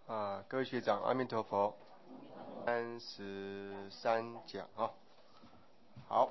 各位学长，阿弥陀佛。33讲啊，好，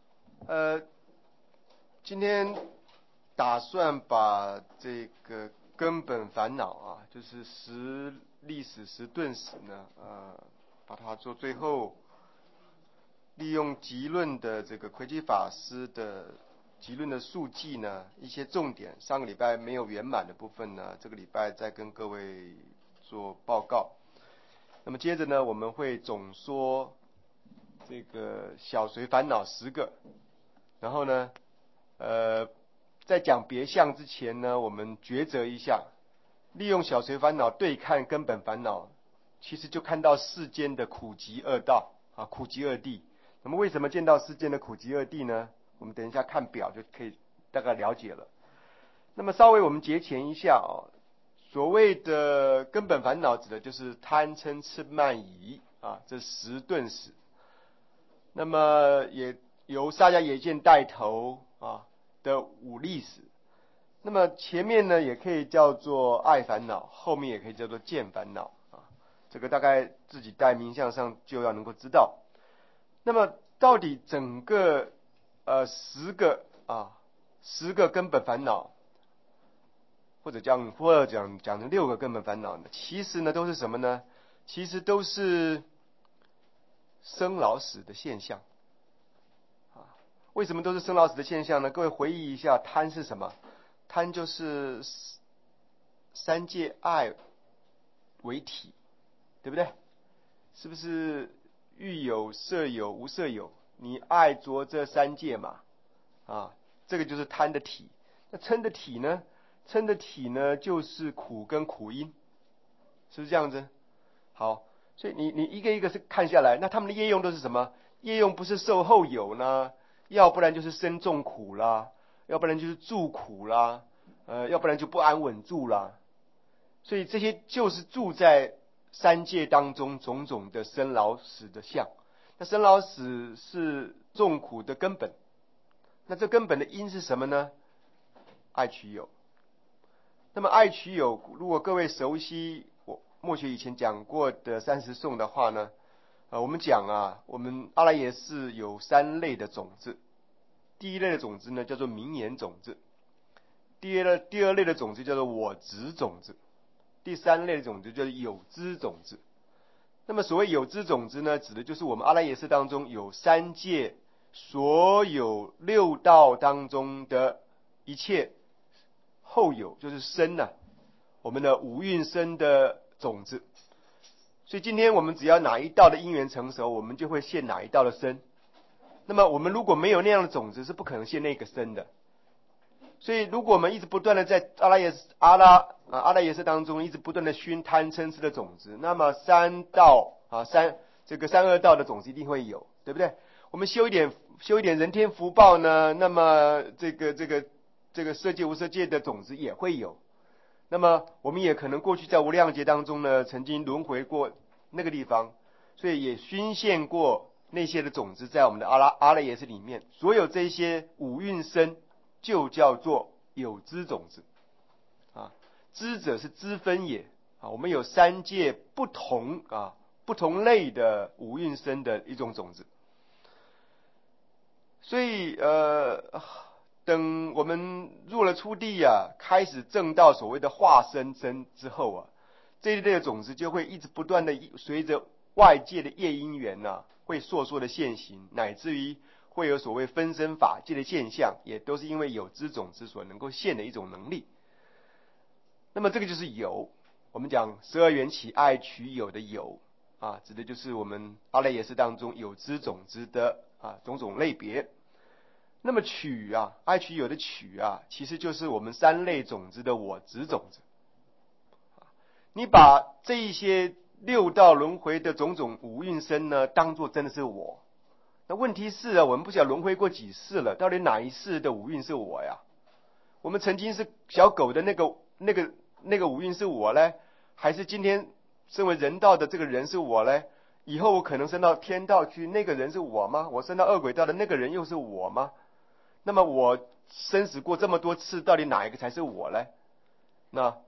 今天打算把这个根本烦恼啊，就是识历史识顿史呢，把它做最后，利用集论的这个魁基法师的集论的述记呢，一些重点，上个礼拜没有圆满的部分呢，这个礼拜再跟各位做报告。那么接着呢，我们会总说这个小随烦恼10个，然后呢，在讲别相之前呢，我们抉择一下，利用小随烦恼对看根本烦恼，其实就看到世间的苦集二道啊，苦集二谛。那么为什么见到世间的苦集二谛呢？我们等一下看表就可以大概了解了。那么稍微我们节前一下啊，所谓的根本烦恼指的就是贪嗔痴慢疑啊，这10顿史。那么也由萨迦耶见带头啊的5历史。那么前面呢也可以叫做爱烦恼，后面也可以叫做见烦恼啊。这个大概自己在名相上就要能够知道。那么到底整个10个根本烦恼，或者讲成6个根本烦恼呢？其实呢都是什么呢？其实都是生老死的现象啊。为什么都是生老死的现象呢？各位回忆一下，贪是什么？贪就是三界爱为体，对不对？是不是欲有色有无色有？你爱着这三界嘛，这个就是贪的体。那嗔的体呢？嗔的体呢，就是苦跟苦因，是不是这样子？好，所以你一个一个是看下来，那他们的业用都是什么？业用不是受后有呢，要不然就是生众苦啦，要不然就是住苦啦，要不然就不安稳住啦。所以这些就是住在三界当中种种的生老死的相。那生老死是众苦的根本。那这根本的因是什么呢？爱取有。那么爱取有，如果各位熟悉我末学以前讲过的30颂的话呢，我们讲我们阿赖耶识有3类的种子。第一类的种子呢叫做名言种子，第二类的种子叫做我执种子，第3类的种子叫做有知种子。那么所谓有知种子呢，指的就是我们阿赖耶识当中有3界所有6道当中的一切后有，就是生我们的五蕴生的种子。所以今天我们只要哪一道的因缘成熟，我们就会现哪一道的生。那么我们如果没有那样的种子，是不可能现那个生的。所以如果我们一直不断的在阿赖耶识当中一直不断的熏贪嗔痴的种子，那么这个三恶道的种子一定会有，对不对？我们修一点人天福报呢，那么这个色界无色界的种子也会有。那么我们也可能过去在无量劫当中呢，曾经轮回过那个地方，所以也熏现过那些的种子在我们的阿赖耶识里面。所有这些五蕴生就叫做有知种子知者是知分也我们有3界不同类的五蕴生的一种种子。所以等我们入了初地开始证到所谓的化身身之后这一类的种子就会一直不断的随着外界的业因缘会烁烁的现行，乃至于会有所谓分身法界的现象，也都是因为有知种子所能够现的一种能力。那么这个就是有，我们讲12缘起爱取有的有指的就是我们阿赖耶识当中有知种子的种种类别。那么取爱取有的取其实就是我们3类种子的我执种子。你把这一些6道轮回的种种五蕴生呢，当作真的是我。那问题是我们不晓得轮回过几世了，到底哪一世的五蕴是我呀？我们曾经是小狗的那个五蕴是我呢，还是今天身为人道的这个人是我呢？以后我可能升到天道去，那个人是我吗？我升到恶鬼道的那个人又是我吗？那么我生死过这么多次，到底哪一个才是我呢？那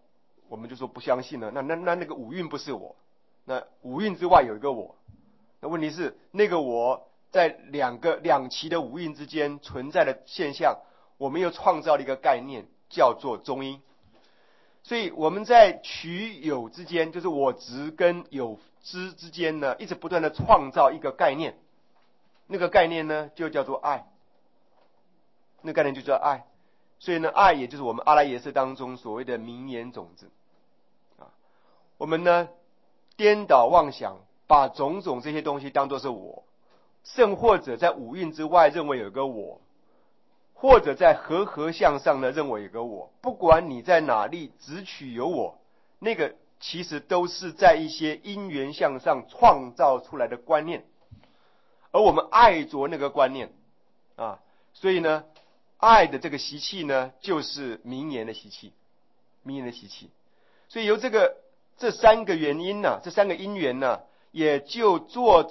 我们就说不相信了。那个五蕴不是我，那五蕴之外有一个我。那问题是那个我在两期的五蕴之间存在的现象，我们又创造了一个概念，叫做中阴。所以我们在取有之间，就是我执跟有知之间呢，一直不断的创造一个概念，那个概念呢就叫做爱，那个概念就叫爱。所以呢，爱也就是我们阿赖耶识当中所谓的名言种子啊。我们呢颠倒妄想，把种种这些东西当作是我，甚或者在五蕴之外认为有个我，或者在和相上呢认为有个我。不管你在哪里只取有我，那个其实都是在一些因缘相上创造出来的观念，而我们爱着那个观念啊，所以呢，爱的这个习气呢，就是名言的习气，名言的习气。所以由这三个原因呢，这三个因缘呢，也就做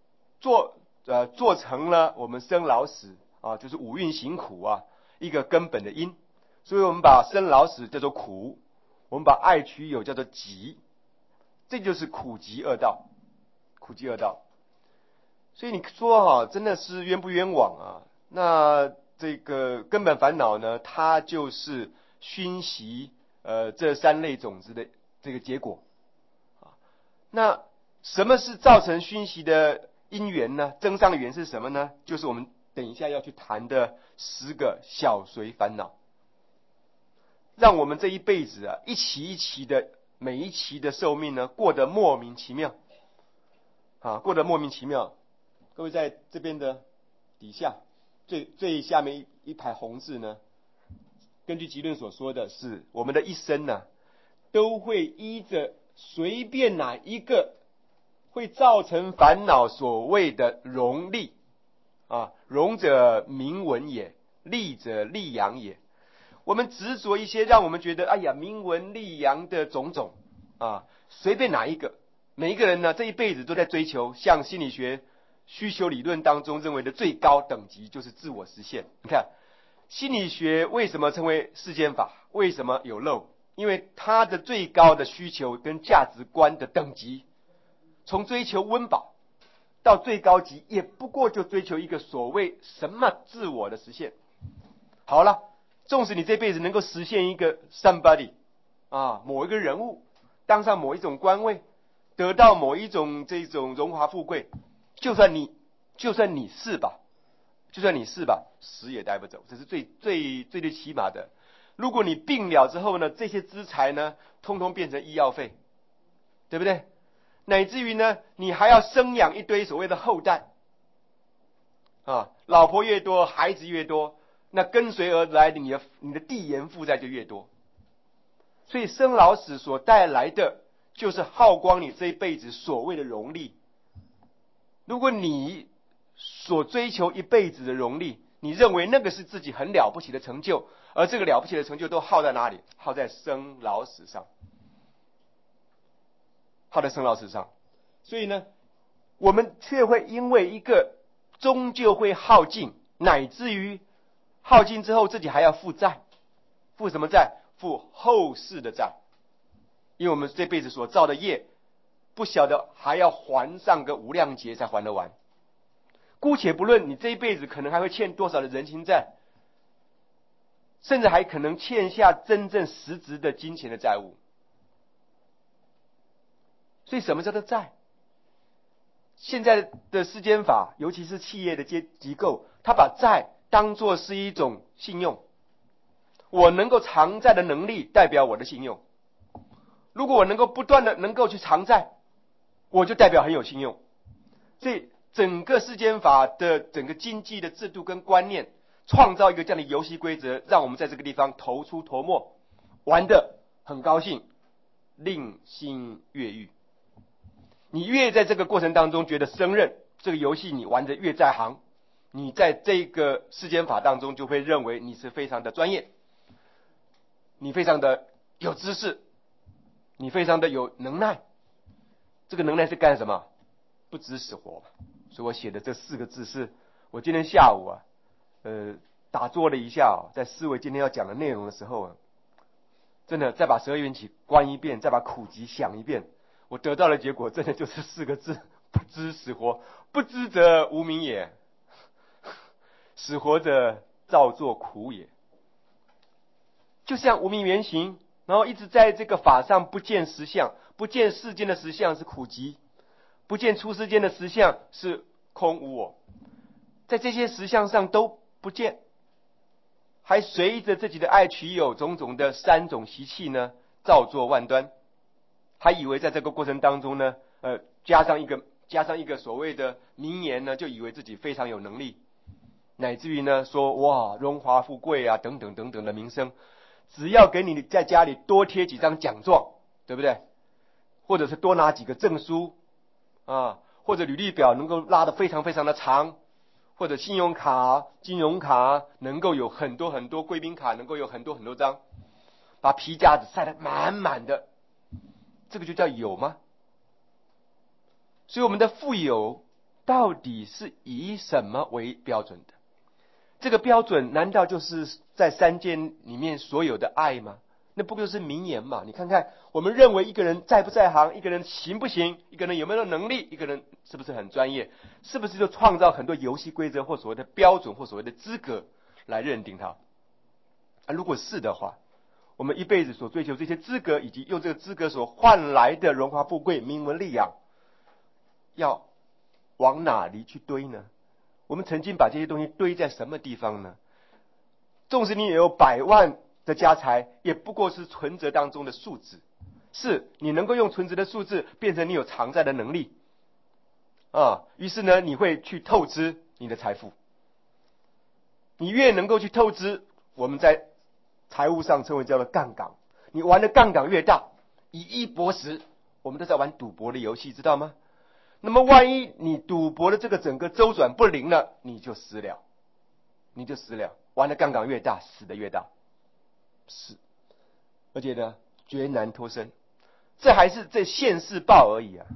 成了我们生老死啊，就是五蕴行苦啊，一个根本的因。所以我们把生老死叫做苦，我们把爱取有叫做集，这就是苦集二道，苦集二道。所以你说真的是冤不冤枉啊？那这个根本烦恼呢，它就是熏习这三类种子的这个结果啊。那什么是造成熏习的因缘呢？增上缘是什么呢？就是我们等一下要去谈的10个小随烦恼，让我们这一辈子啊，一期一期的每一期的寿命呢，过得莫名其妙啊，过得莫名其妙。各位在这边的底下最下面一排红字呢，根据集论所说的是，我们的一生呢，都会依着随便哪一个会造成烦恼所谓的荣利啊，荣者名闻也，利者利养也。我们执着一些让我们觉得哎呀名闻利养的种种啊，随便哪一个，每一个人呢这一辈子都在追求，像心理学需求理论当中认为的最高等级就是自我实现。你看心理学为什么称为世间法，为什么有漏？因为它的最高的需求跟价值观的等级，从追求温饱到最高级，也不过就追求一个所谓什么自我的实现。好了，纵使你这辈子能够实现一个 somebody 啊，某一个人物，当上某一种官位，得到某一种这种荣华富贵，就算你是吧，死也带不走，这是最起码的。如果你病了之后呢，这些资财呢，通通变成医药费，对不对？乃至于呢，你还要生养一堆所谓的后代啊，老婆越多，孩子越多，那跟随而来的你的递延负债就越多。所以生老死所带来的，就是耗光你这一辈子所谓的荣利。如果你所追求一辈子的荣利，你认为那个是自己很了不起的成就，而这个了不起的成就都耗在哪里？耗在生老死上，耗在生老死上。所以呢，我们却会因为一个终究会耗尽，乃至于耗尽之后自己还要负债。负什么债？负后世的债。因为我们这辈子所造的业，不晓得还要还上个无量劫才还得完。姑且不论你这一辈子可能还会欠多少的人情债，甚至还可能欠下真正实质的金钱的债务。所以什么叫做债？现在的世间法，尤其是企业的机构，它把债当作是一种信用。我能够偿债的能力代表我的信用。如果我能够不断的能够去偿债，我就代表很有信用。所以整个世间法的整个经济的制度跟观念，创造一个这样的游戏规则，让我们在这个地方头出头没，玩得很高兴，令心越欲。你越在这个过程当中觉得胜任，这个游戏你玩得越在行，你在这个世间法当中就会认为你是非常的专业，你非常的有知识，你非常的有能耐。这个能耐是干什么？不知死活。所以我写的这4个字是我今天下午打坐了一下在思维今天要讲的内容的时候真的再把十二缘起观一遍，再把苦集想一遍，我得到的结果真的就是4个字：不知死活。不知则无明也，死活者造作苦也。就像无明缘行，然后一直在这个法上不见实相，不见世间的实相是苦集，不见出世间的实相是空无我，在这些实相上都不见，还随着自己的爱取有种种的3种习气呢，造作万端，还以为在这个过程当中呢，加上一个所谓的名言呢，就以为自己非常有能力，乃至于呢说哇荣华富贵啊等等等等的名声，只要给你在家里多贴几张奖状，对不对？或者是多拿几个证书啊，或者履历表能够拉得非常非常的长，或者信用卡、金融卡能够有很多很多，贵宾卡能够有很多很多张，把皮夹子塞得满满的，这个就叫有吗？所以我们的富有到底是以什么为标准的？这个标准难道就是在3件里面所有的爱吗？那不就是名言嘛？你看看，我们认为一个人在不在行，一个人行不行，一个人有没有能力，一个人是不是很专业，是不是就创造很多游戏规则或所谓的标准或所谓的资格来认定他？如果是的话，我们一辈子所追求这些资格，以及用这个资格所换来的荣华富贵、名闻利养，要往哪里去堆呢？我们曾经把这些东西堆在什么地方呢？纵使你也有100万的家财，也不过是存折当中的数字。是你能够用存折的数字变成你有偿债的能力于是呢，你会去透支你的财富。你越能够去透支，我们在财务上称为叫做杠杆。你玩的杠杆越大，以一搏十，我们都在玩赌博的游戏，知道吗？那么万一你赌博的这个整个周转不灵了，你就死了，玩的杠杆越大，死的越大，是，而且呢，绝难脱身。这还是现世报而已啊，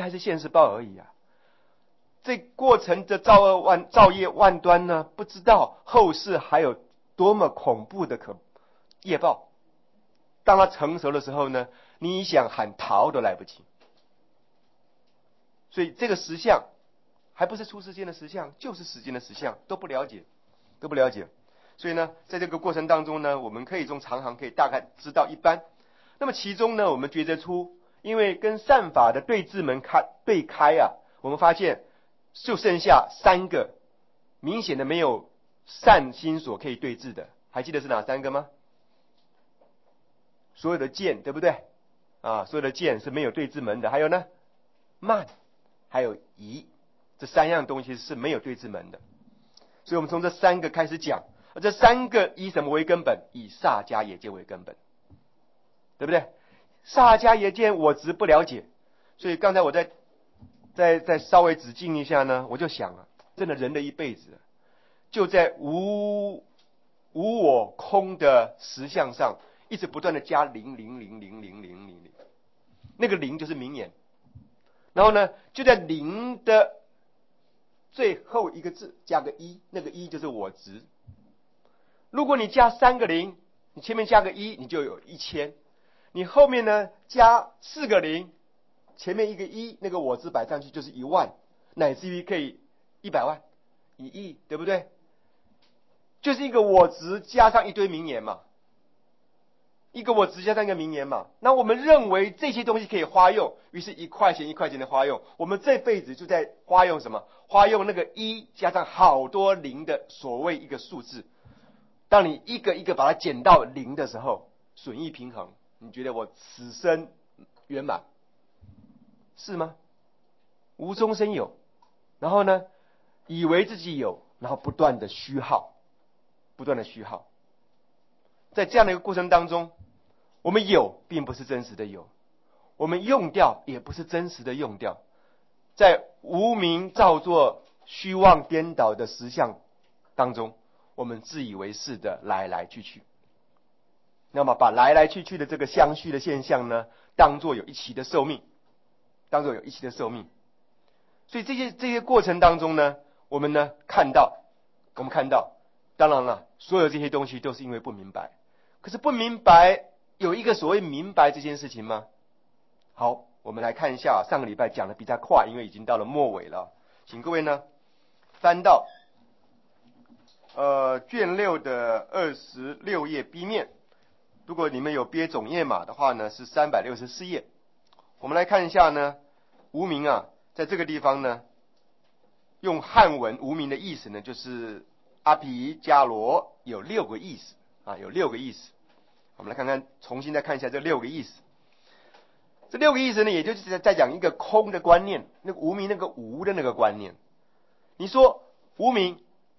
这过程的造业万端呢，不知道后世还有多么恐怖的业报。当它成熟的时候呢，你想喊逃都来不及。所以这个实相还不是出世间的实相，就是世间的实相，都不了解。所以呢，在这个过程当中呢，我们可以从常行可以大概知道一般。那么其中呢，我们觉得出，因为跟善法的对治门对开我们发现就剩下3个明显的没有善心所可以对治的，还记得是哪3个吗？所有的见，对不对？所有的见是没有对治门的。还有呢，慢，还有疑，这3样东西是没有对治门的。所以我们从这3个开始讲，这3个以什么为根本？以萨迦耶见为根本，对不对？萨迦耶见我执不了解，所以刚才我再稍微指进一下呢，我就想真的人的一辈子就在无我空的实相上一直不断的加零，那个零就是名言，然后呢就在零的最后一个字加个一，那个一就是我执。如果你加3个零，你前面加个一，你就有1000，你后面呢加4个零，前面一个一，那个我执摆上去就是10000，乃至于可以100万、1亿，对不对？就是一个我执加上一堆名言嘛，那我们认为这些东西可以花用，于是1块钱1块钱的花用，我们这辈子就在花用什么？花用那个一加上好多零的所谓一个数字。当你一个一个把它减到0的时候，损益平衡，你觉得我此生圆满是吗？无中生有，然后呢以为自己有，然后不断的虚耗，在这样的一个过程当中，我们有并不是真实的有，我们用掉也不是真实的用掉，在无明造作虚妄颠倒的实相当中，我们自以为是的来来去去。那么把来来去去的这个相续的现象呢，当作有一期的寿命。所以这些过程当中呢，我们看到，当然了，所有这些东西都是因为不明白。可是不明白有一个所谓明白这件事情吗？好，我们来看一下，上个礼拜讲的比较快，因为已经到了末尾了，请各位呢翻到卷6的26页 B 面，如果你们有编总页码的话呢，是364页。我们来看一下呢，无名啊，在这个地方呢，用汉文无名的意思呢，就是阿毗迦罗有6个意思啊，有6个意思。我们来看看，重新再看一下这6个意思。这6个意思呢，也就是在讲一个空的观念，那个无名那个无的那个观念。你说无名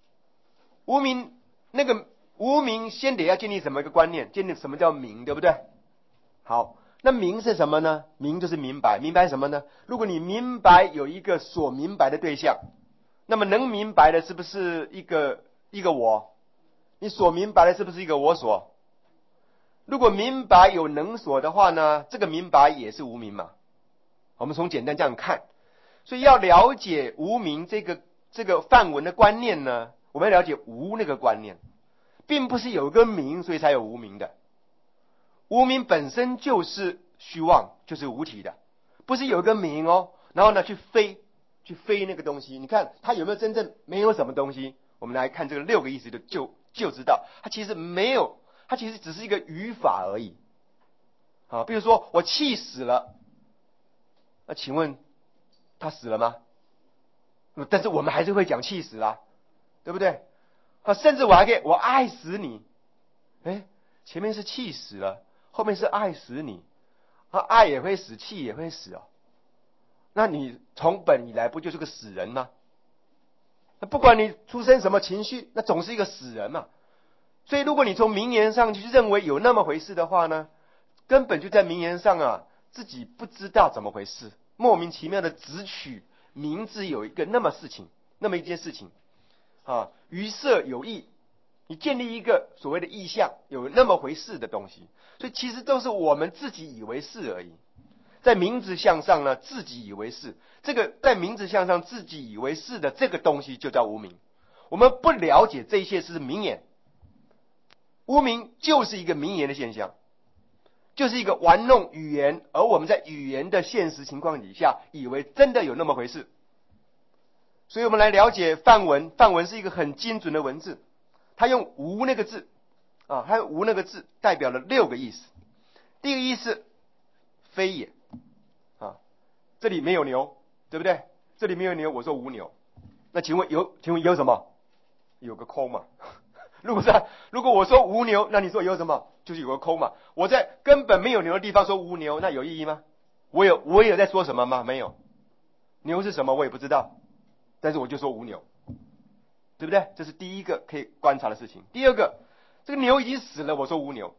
那个无名，先得要建立什么一个观念？建立什么叫明，对不对？好，那明是什么呢？明就是明白，明白什么呢？如果你明白有一个所明白的对象，那么能明白的是不是一个我？你所明白的是不是一个我所？如果明白有能所的话呢，这个明白也是无明嘛。我们从简单这样看，所以要了解无明这个梵文的观念呢，我们要了解无那个观念，并不是有个明所以才有无明的。无明本身就是虚妄，就是无体的，不是有个明哦，然后呢去飞那个东西。你看它有没有真正没有什么东西？我们来看这个6个意思就知道，它其实没有，它其实只是一个语法而已。啊，比如说我气死了，那请问他死了吗？但是我们还是会讲气死啦，对不对？啊，甚至我还可以我爱死你，前面是气死了，后面是爱死你，爱也会死，气也会死哦。那你从本以来不就是个死人吗？那不管你出生什么情绪，那总是一个死人嘛。所以如果你从名言上去认为有那么回事的话呢，根本就在名言上啊自己不知道怎么回事，莫名其妙的只取名字有一个那么一件事情啊，于色有意，你建立一个所谓的意象，有那么回事的东西，所以其实都是我们自己以为是而已。在名字相上呢，自己以为是，这个在名字相上自己以为是的这个东西就叫无明。我们不了解这些是名言，无明就是一个名言的现象，就是一个玩弄语言，而我们在语言的现实情况底下，以为真的有那么回事。所以我们来了解梵文，梵文是一个很精准的文字，它用无那个字啊，它用无那个字代表了6个意思。第一个意思，非也啊，这里没有牛，对不对？这里没有牛，我说无牛，那请问有什么？有个空嘛。如果我说无牛，那你说有什么？就是有个空嘛。我在根本没有牛的地方说无牛，那有意义吗？我有在说什么吗？没有。牛是什么我也不知道，但是我就说无牛，对不对？这是第一个可以观察的事情。第二个，这个牛已经死了，我说无牛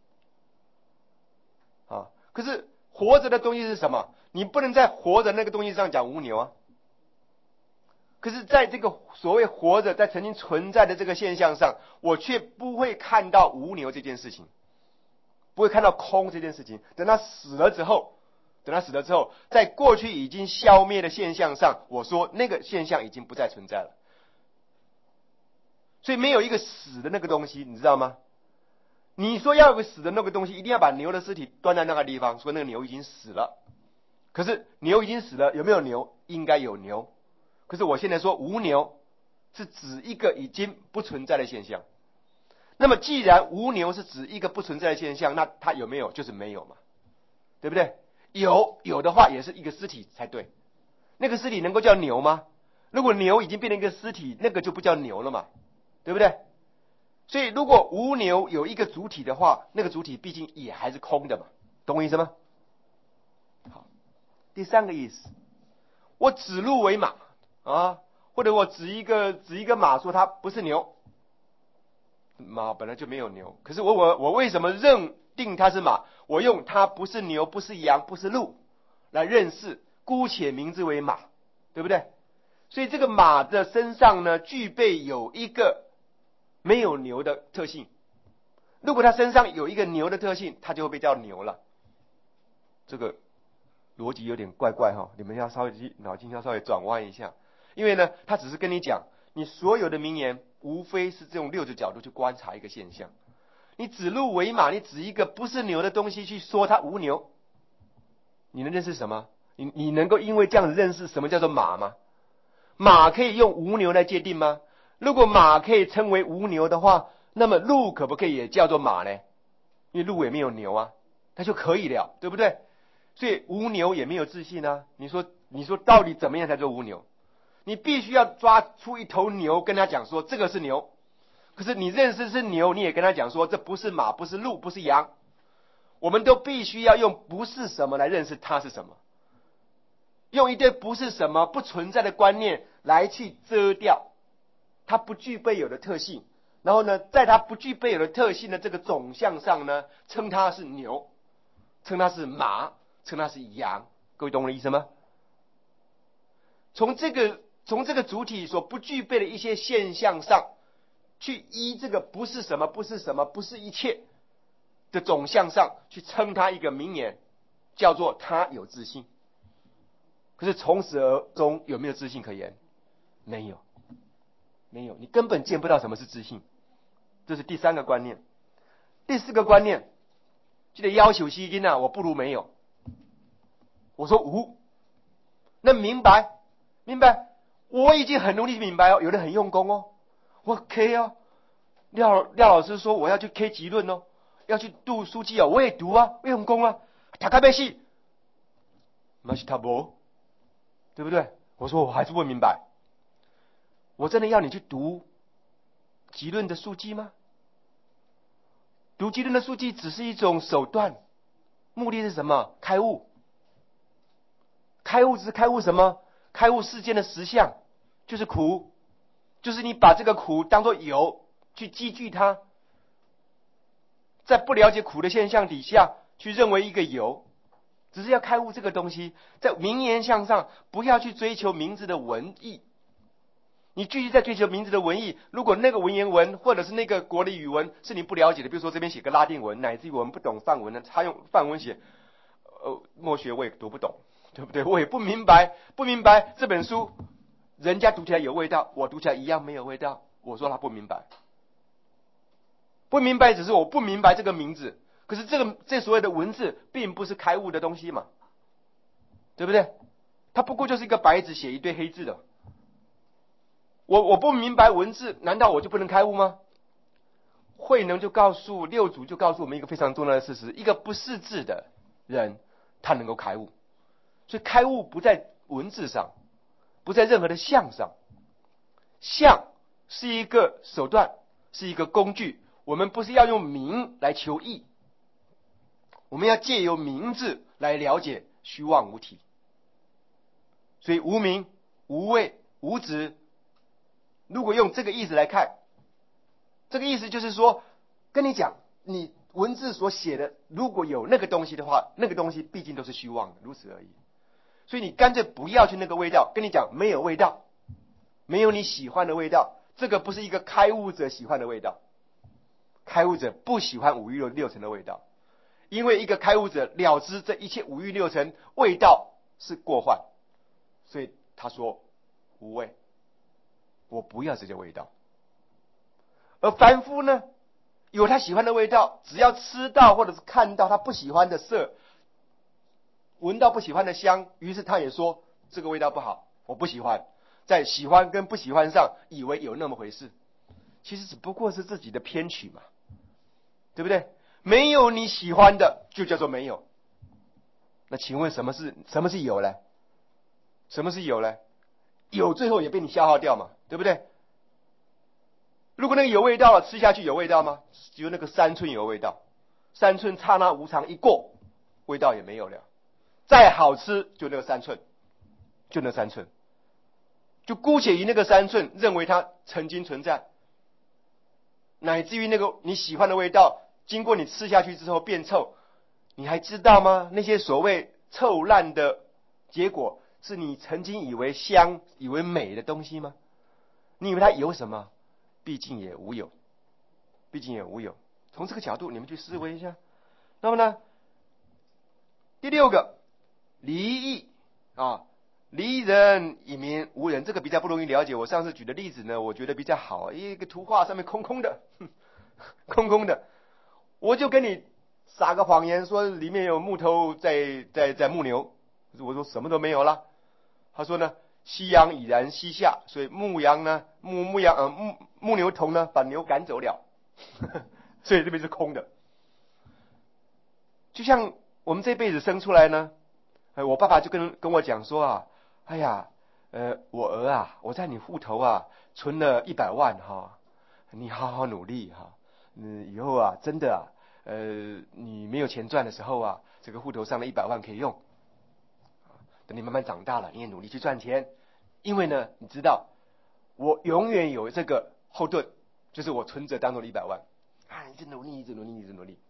啊。可是活着的东西是什么？你不能在活着那个东西上讲无牛啊。可是在这个所谓活着在曾经存在的这个现象上，我却不会看到无牛这件事情，不会看到空这件事情。等他死了之后，在过去已经消灭的现象上，我说那个现象已经不再存在了。所以没有一个死的那个东西，你知道吗？你说要有个死的那个东西，一定要把牛的尸体端在那个地方，说那个牛已经死了。可是牛已经死了，有没有牛？应该有牛。可是我现在说无牛，是指一个已经不存在的现象。那么既然无牛是指一个不存在的现象，那它有没有？就是没有嘛，对不对？有的话也是一个尸体才对。那个尸体能够叫牛吗？如果牛已经变成一个尸体，那个就不叫牛了嘛，对不对？所以如果无牛有一个主体的话，那个主体毕竟也还是空的嘛，懂我意思吗？好，第三个意思，我指鹿为马啊，或者我指一个马说它不是牛，马本来就没有牛，可是我为什么认定它是马？我用它不是牛，不是羊，不是鹿来认识，姑且名之为马，对不对？所以这个马的身上呢，具备有一个没有牛的特性。如果它身上有一个牛的特性，它就会被叫牛了。这个逻辑有点怪怪哈，你们要稍微脑筋要稍微转弯一下。因为呢，他只是跟你讲，你所有的名言无非是这种6个角度去观察一个现象。 你指鹿为马，你指一个不是牛的东西去说它无牛，你能认识什么？你能够因为这样子认识什么叫做马吗？马可以用无牛来界定吗？如果马可以称为无牛的话，那么鹿可不可以也叫做马呢？因为鹿也没有牛啊，它就可以了，对不对？所以无牛也没有自信啊。你说到底怎么样才做无牛？你必须要抓出一头牛跟他讲说这个是牛，可是你认识是牛，你也跟他讲说这不是马，不是鹿，不是羊。我们都必须要用不是什么来认识它是什么，用一堆不是什么不存在的观念来去遮掉它不具备有的特性，然后呢，在它不具备有的特性的这个总项上呢，称它是牛，称它是马，称它是羊。各位懂我的意思吗？从这个主体所不具备的一些现象上，去依这个不是什么不是什么不是一切的总项上去称它一个名言，叫做他有自信。可是从始而终有没有自信可言？没有，没有，你根本见不到什么是自信。这是第三个观念。第四个观念，记得要求吸金啊，我不如没有。我说无，那明白，我已经很努力明白哦，有人很用功哦，我 K 哦，廖老师说我要去 K 集论哦，要去读书记哦，我也读啊，我用功啊，读开背戏，那是他不，对不对？我说我还是不明白，我真的要你去读集论的书记吗？读集论的书记只是一种手段，目的是什么？开悟。开悟是开悟什么？开悟世间的实相，就是苦，就是你把这个苦当作有去积聚它，在不了解苦的现象底下去认为一个有，只是要开悟这个东西。在名言向上，不要去追求名字的文意。你继续在追求名字的文意，如果那个文言文或者是那个国的语文是你不了解的，比如说这边写个拉丁文，乃至于我们不懂范文呢，他用范文写，默学我也读不懂，对不对？我也不明白这本书，人家读起来有味道，我读起来一样没有味道。我说他不明白，只是我不明白这个名字。可是这所谓的文字，并不是开悟的东西嘛，对不对？它不过就是一个白纸写一堆黑字的。我不明白文字，难道我就不能开悟吗？慧能就告诉六祖，就告诉我们一个非常重要的事实：一个不识字的人，他能够开悟。所以开悟不在文字上，不在任何的相上，相是一个手段，是一个工具。我们不是要用名来求义，我们要借由名字来了解虚妄无体。所以无名、无位、无执，如果用这个意思来看，这个意思就是说，跟你讲，你文字所写的，如果有那个东西的话，那个东西毕竟都是虚妄的，如此而已。所以你干脆不要去那个味道，跟你讲没有味道，没有你喜欢的味道，这个不是一个开悟者喜欢的味道。开悟者不喜欢五欲六尘的味道，因为一个开悟者了知这一切五欲六尘味道是过患，所以他说无味，我不要这些味道。而凡夫呢，有他喜欢的味道，只要吃到或者是看到他不喜欢的色，闻到不喜欢的香，于是他也说这个味道不好，我不喜欢。在喜欢跟不喜欢上，以为有那么回事，其实只不过是自己的偏取嘛，对不对？没有你喜欢的，就叫做没有。那请问什么是有呢？什么是有呢？有最后也被你消耗掉嘛，对不对？如果那个有味道了，吃下去有味道吗？只有那个三寸有味道，三寸刹那无常一过，味道也没有了。再好吃，就那个三寸，就姑且以那个三寸认为它曾经存在，乃至于那个你喜欢的味道，经过你吃下去之后变臭，你还知道吗？那些所谓臭烂的结果，是你曾经以为香、以为美的东西吗？你以为它有什么？毕竟也无有。从这个角度，你们去思维一下。那么呢，第六个，离义啊，离人以民无人，这个比较不容易了解。我上次举的例子呢，我觉得比较好，一个图画上面空空的， 我就跟你撒个谎言，说里面有木头在牧牛。我说什么都没有了。他说呢，夕阳已然西下，所以牧牛童呢把牛赶走了，所以这边是空的。就像我们这辈子生出来呢，我爸爸就跟我讲说啊，哎呀，我儿啊，我在你户头啊存了100万哈，你好好努力哈，以后啊真的啊，你没有钱赚的时候啊，这个户头上的100万可以用。等你慢慢长大了，你也努力去赚钱，因为呢，你知道我永远有这个后盾，就是我存折当中的100万啊，一直努力，一直努力，一直努力。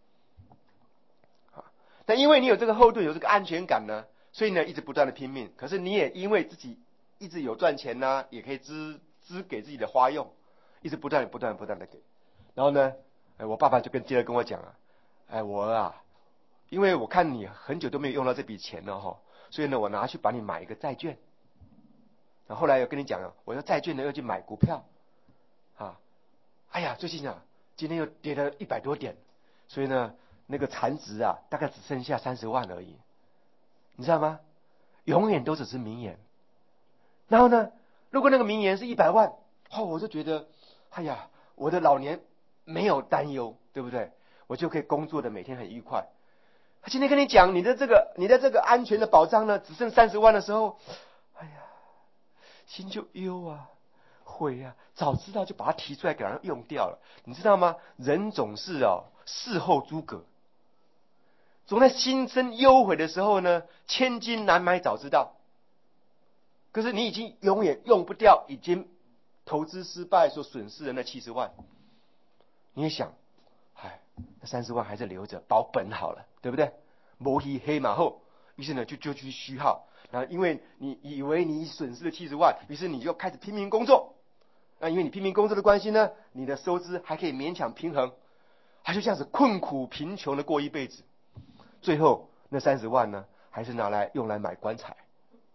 但因为你有这个后盾，有这个安全感呢，所以呢，一直不断的拼命。可是你也因为自己一直有赚钱呢，也可以支给自己的花用，一直不断的给。然后呢，我爸爸就接着跟我讲啊，我儿啊，因为我看你很久都没有用到这笔钱了哈，所以呢，我拿去把你买一个债券。然后后来又跟你讲啊，我要债券呢要去买股票啊，哎呀，最近啊，今天又跌了100多点，所以呢，那个残值啊，大概只剩下30万而已，你知道吗？永远都只是名言。然后呢，如果那个名言是100万，我就觉得，哎呀，我的老年没有担忧，对不对？我就可以工作的每天很愉快。他今天跟你讲，你的这个安全的保障呢，只剩30万的时候，哎呀，心就忧啊，悔啊，早知道就把它提出来给人用掉了，你知道吗？人总是事后诸葛。总在心生忧悔的时候呢，千金难买早知道。可是你已经永远用不掉已经投资失败所损失的那70万，你也想，那30万还是留着保本好了，对不对？摩黑黑马后，于是呢就去虚耗，然后因为你以为你损失了70万，于是你就开始拼命工作。那因为你拼命工作的关系呢，你的收支还可以勉强平衡，还就这样子困苦贫穷的过一辈子。最后那30万呢，还是用来买棺材。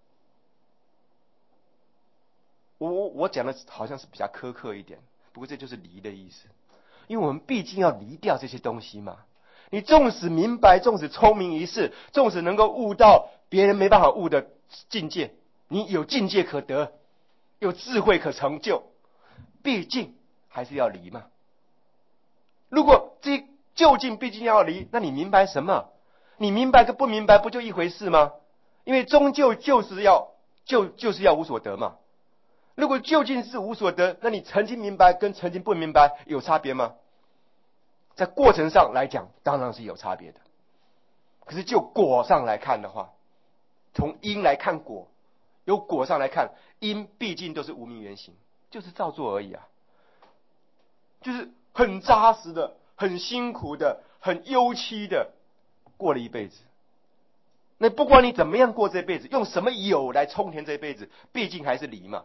我讲的好像是比较苛刻一点，不过这就是离的意思。因为我们毕竟要离掉这些东西嘛。你纵使明白，纵使聪明一世，纵使能够悟到别人没办法悟的境界，你有境界可得，有智慧可成就，毕竟还是要离嘛。如果这究竟毕竟要离，那你明白什么？你明白跟不明白不就一回事吗？因为终究就是要无所得嘛。如果究竟是无所得，那你曾经明白跟曾经不明白有差别吗？在过程上来讲，当然是有差别的。可是就果上来看的话，从因来看果，由果上来看，因毕竟都是无明原形，就是造作而已啊。就是很扎实的、很辛苦的、很忧戚的过了一辈子。那不管你怎么样过这辈子，用什么有来充填这辈子，毕竟还是离嘛。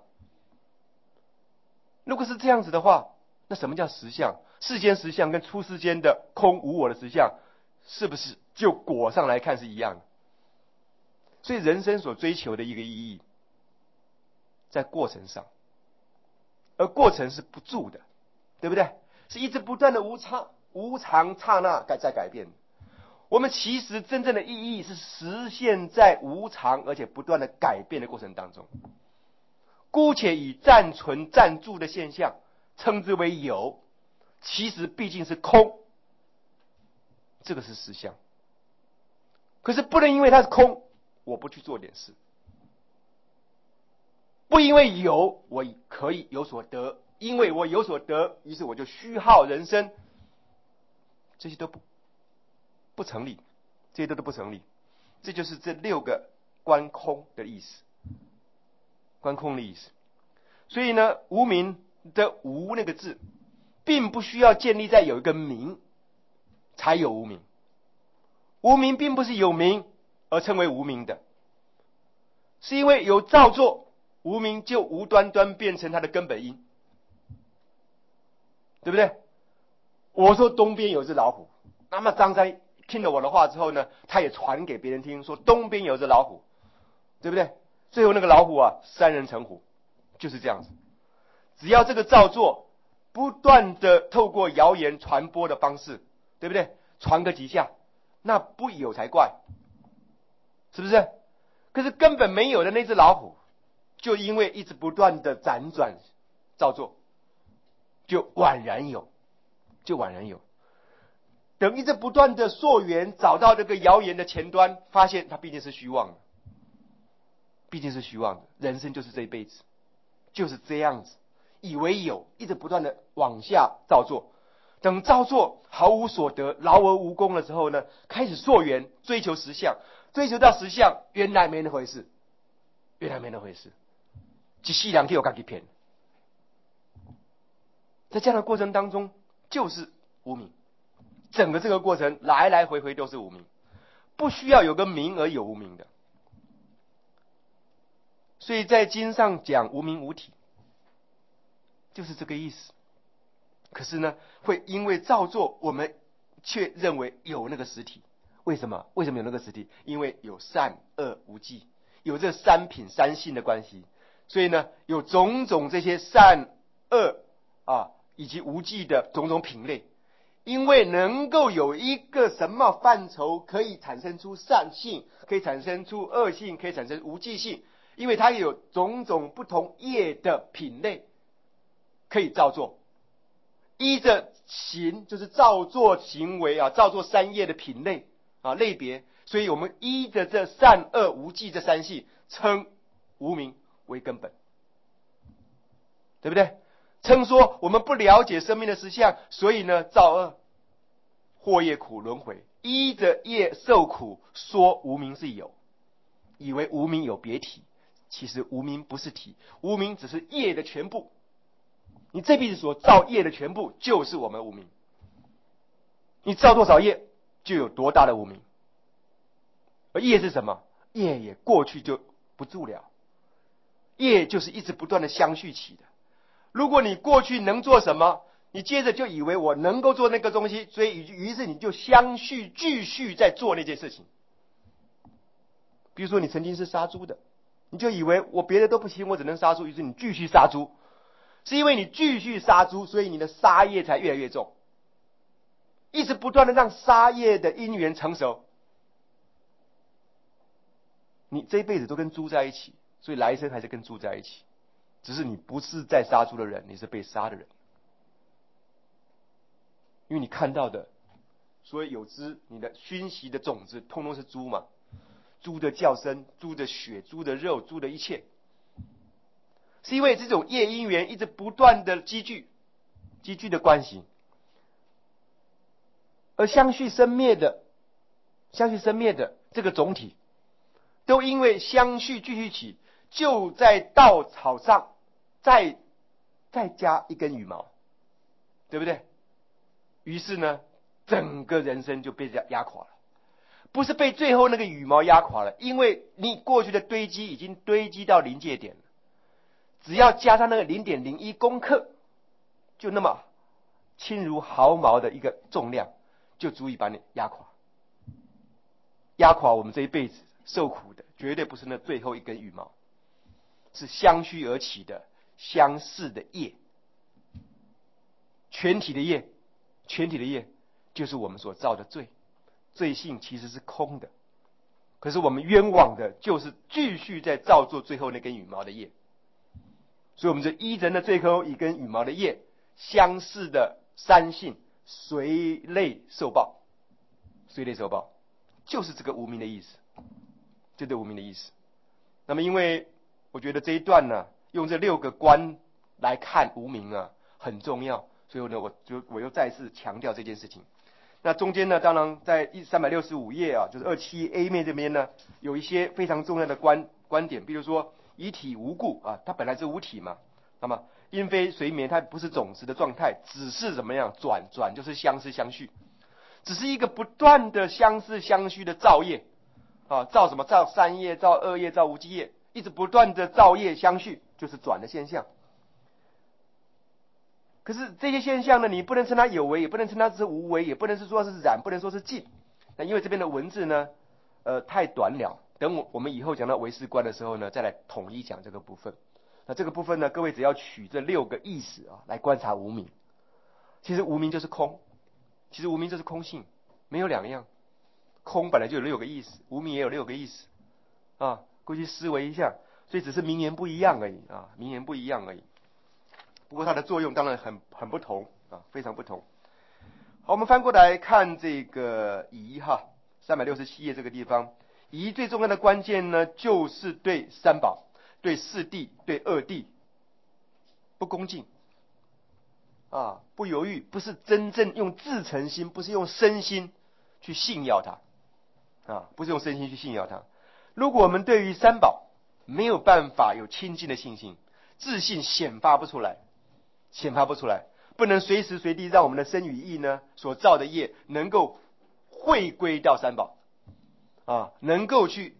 如果是这样子的话，那什么叫实相？世间实相跟出世间的空无我的实相，是不是就果上来看是一样的？所以人生所追求的一个意义，在过程上，而过程是不住的，对不对？是一直不断的无常刹那在改变。我们其实真正的意义是实现在无常而且不断的改变的过程当中。姑且以暂存暂住的现象称之为有，其实毕竟是空，这个是实相。可是不能因为它是空，我不去做点事；不因为有，我可以有所得，因为我有所得，于是我就虚耗人生，这些都不成立，这些都不成立。这就是这6个观空的意思，观空的意思。所以呢，无明的无那个字，并不需要建立在有一个明才有无明。无明并不是有明而称为无明的，是因为有造作，无明就无端端变成它的根本因，对不对？我说东边有只老虎，那么张三听了我的话之后呢，他也传给别人听，说东边有只老虎，对不对？最后那个老虎啊，3人成虎，就是这样子。只要这个造作不断的透过谣言传播的方式，对不对？ 传个几下，那不有才怪，是不是？可是根本没有的那只老虎，就因为一直不断的辗转造作，就宛然有，就宛然有。等一直不断的溯源，找到这个谣言的前端，发现它毕竟是虚妄的，毕竟是虚妄的。人生就是这一辈子，就是这样子，以为有，一直不断的往下造作，等造作毫无所得，劳而无功了之后呢，开始溯源，追求实相，追求到实相，原来没那回事，原来没那回事，一世人去我自己骗。在这样的过程当中，就是无明。整个这个过程来来回回都是无明，不需要有个明而有无明的。所以在经上讲无明无体，就是这个意思。可是呢，会因为造作，我们却认为有那个实体。为什么？为什么有那个实体？因为有善恶无记，有这三品三性的关系。所以呢，有种种这些善恶以及无记的种种品类。因为能够有一个什么范畴可以产生出善性，可以产生出恶性，可以产生无记性，因为它有种种不同业的品类可以造作。依着行，就是造作行为造作三业的品类类别，所以我们依着这善恶无记这三性，称无明为根本，对不对？称说我们不了解生命的实相，所以呢造恶，祸业苦轮回，依着业受苦，说无明是有，以为无明有别体，其实无明不是体，无明只是业的全部。你这辈子所造业的全部就是我们无明，你造多少业就有多大的无明。而业是什么？业也过去就不住了，业就是一直不断的相续起的。如果你过去能做什么，你接着就以为我能够做那个东西，所以于是你就相续继续在做那件事情。比如说你曾经是杀猪的，你就以为我别的都不行，我只能杀猪，于是你继续杀猪。是因为你继续杀猪，所以你的杀业才越来越重，一直不断的让杀业的因缘成熟。你这一辈子都跟猪在一起，所以来生还是跟猪在一起，只是你不是在杀猪的人，你是被杀的人。因为你看到的所以有知，你的熏习的种子通通是猪嘛，猪的叫声，猪的血，猪的肉，猪的一切，是因为这种业因缘一直不断的积聚的关系。而相续生灭的这个总体，都因为相续继续起，就在稻草上再加一根羽毛，对不对？于是呢，整个人生就被压垮了。不是被最后那个羽毛压垮了，因为你过去的堆积已经堆积到临界点了，只要加上那个0.01公克，就那么轻如毫毛的一个重量，就足以把你压垮。压垮我们这一辈子受苦的，绝对不是那最后一根羽毛，是相续而起的相似的业，全体的业就是我们所造的罪。罪性其实是空的，可是我们冤枉的就是继续在造作最后那根羽毛的业。所以我们就依着那最后一根羽毛的业，相似的三性随类受报，就是这个无明的意思，就这无明的意思。那么因为我觉得这一段呢，用这6个观来看无明很重要，所以呢我又再次强调这件事情。那中间呢，当然在365页就是27A 面这边呢，有一些非常重要的观点，比如说以体无故它本来是无体嘛，那么因非随眠，它不是种子的状态，只是怎么样转就是相思相续，只是一个不断的相思相续的造业造什么？造善业，造恶业，造无记业，一直不断的造业相续，就是转的现象。可是这些现象呢，你不能称它有为，也不能称它是无为，也不能是说是染，不能说是净。那因为这边的文字呢，太短了，等我们以后讲到唯识观的时候呢，再来统一讲这个部分。那这个部分呢，各位只要取这6个意思来观察无明。其实无明就是空，其实无明就是空性。 没有两样。空本来就有6个意思，无明也有6个意思啊，过去思维一下，所以只是名言不一样而已啊，名言不一样而已。不过它的作用当然很不同啊，非常不同。好，我们翻过来看这个仪哈，367页这个地方，仪最重要的关键呢，就是对三宝、对四谛、对二谛不恭敬啊，不犹豫，不是真正用至诚心，不是用身心去信要它啊，不是用身心去信要它。如果我们对于三宝没有办法有亲近的信心，自信显发不出来，不能随时随地让我们的身语意呢所造的业能够汇归到三宝啊，能够去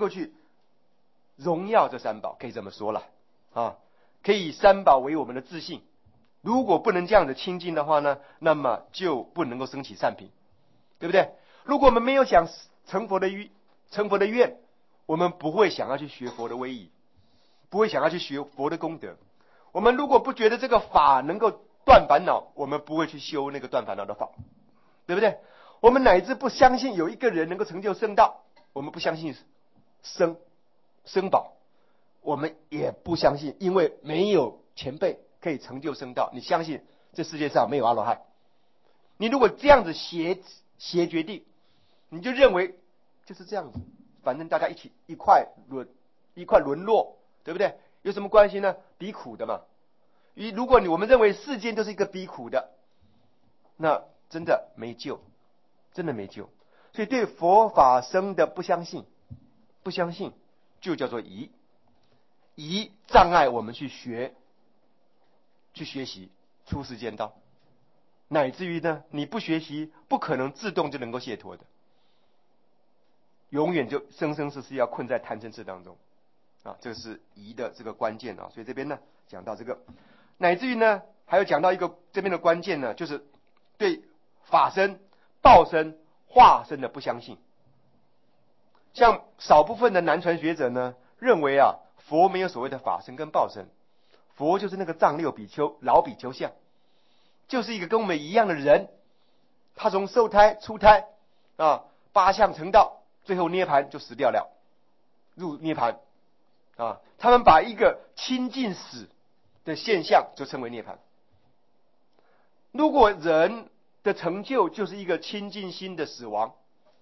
荣耀这三宝，可以这么说了啊，可以以三宝为我们的自信。如果不能这样的亲近的话呢，那么就不能够升起善品，对不对？如果我们没有想成佛的愿，我们不会想要去学佛的威仪，不会想要去学佛的功德。我们如果不觉得这个法能够断烦恼，我们不会去修那个断烦恼的法，对不对？我们乃至不相信有一个人能够成就圣道，我们不相信僧宝，我们也不相信，因为没有前辈可以成就圣道，你相信这世界上没有阿罗汉。你如果这样子邪决定，你就认为就是这样子，反正大家一块沦落，对不对？有什么关系呢？彼苦的嘛。如果我们认为世间都是一个彼苦的，那真的没救，真的没救。所以对佛法僧的不相信就叫做疑障碍我们去学习出世间道，乃至于呢，你不学习不可能自动就能够解脱的，永远就生生世世要困在贪嗔痴当中啊，这是疑的这个关键啊。所以这边呢讲到这个，乃至于呢还有讲到一个这边的关键呢，就是对法身、报身、化身的不相信。像少部分的南传学者呢认为啊，佛没有所谓的法身跟报身，佛就是那个藏六比丘老比丘相，就是一个跟我们一样的人，他从受胎出胎啊，八相成道，最后涅槃就死掉了，入涅槃啊。他们把一个亲近死的现象就称为涅槃。如果人的成就就是一个亲近心的死亡，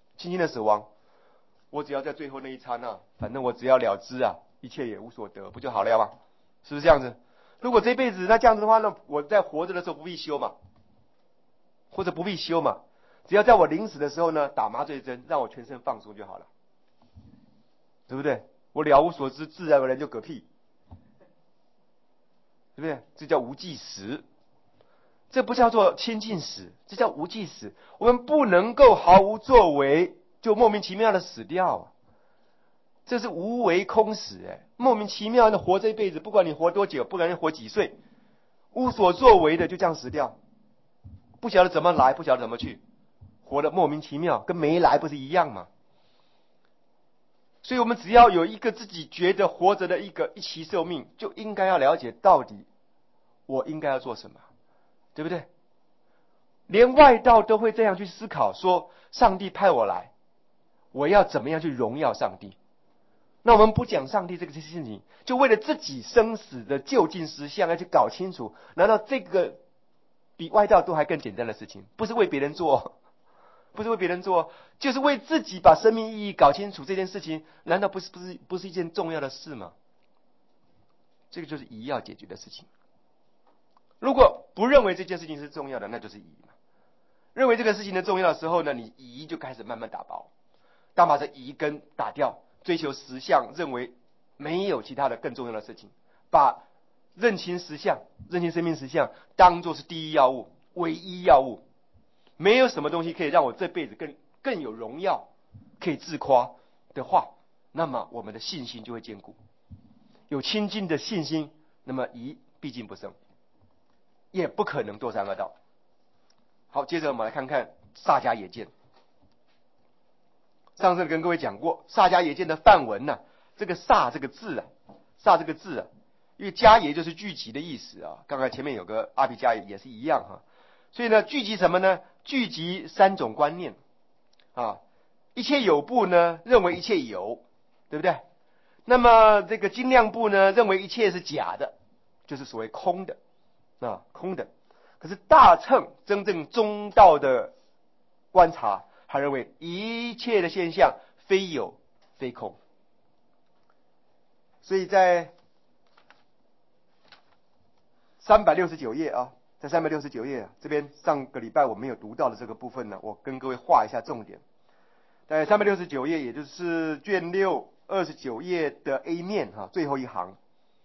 我只要在最后那一刹那，反正我只要了知啊，一切也无所得，不就好了吗？是不是这样子？如果这辈子那这样子的话，那我在活着的时候不必修嘛，或者不必修嘛，只要在我临死的时候呢，打麻醉针，让我全身放松就好了，对不对？我了无所知，自然而然就嗝屁，对不对？这叫无记死，这不叫做亲近死，这叫无记死。我们不能够毫无作为就莫名其妙的死掉啊，这是无为空死莫名其妙的活这一辈子，不管你活多久，不管你活几岁，无所作为的就这样死掉，不晓得怎么来，不晓得怎么去，活得莫名其妙，跟没来不是一样吗？所以我们只要有一个自己觉得活着的一期寿命，就应该要了解到底我应该要做什么，对不对？连外道都会这样去思考，说上帝派我来，我要怎么样去荣耀上帝？那我们不讲上帝这个事情，就为了自己生死的究竟实相要去搞清楚，难道这个比外道都还更简单的事情？不是为别人做，就是为自己把生命意义搞清楚，这件事情难道不是一件重要的事吗？这个就是疑要解决的事情。如果不认为这件事情是重要的，那就是疑嘛。认为这个事情的重要的时候呢，你疑就开始慢慢打包，当把这疑根打掉，追求实相，认为没有其他的更重要的事情，把认清实相、认清生命实相当作是第一要务、唯一要务。没有什么东西可以让我这辈子更有荣耀，可以自夸的话，那么我们的信心就会坚固。有清净的信心，那么疑毕竟不生，也不可能堕三恶道。好，接着我们来看看萨迦耶见。上次跟各位讲过，萨迦耶见的梵文呢，这个萨这个字啊，因为迦耶就是聚集的意思啊，刚才前面有个阿毗迦耶也是一样哈。所以呢，聚集什么呢？聚集3种观念啊，一切有部呢认为一切有，对不对？那么这个精量部呢认为一切是假的，就是所谓空的啊，空的。可是大乘真正中道的观察，他认为一切的现象非有非空。所以在369页啊，在369页这边，上个礼拜我没有读到的这个部分呢，我跟各位画一下重点。在369页，也就是卷6 29页的 A 面最后一行，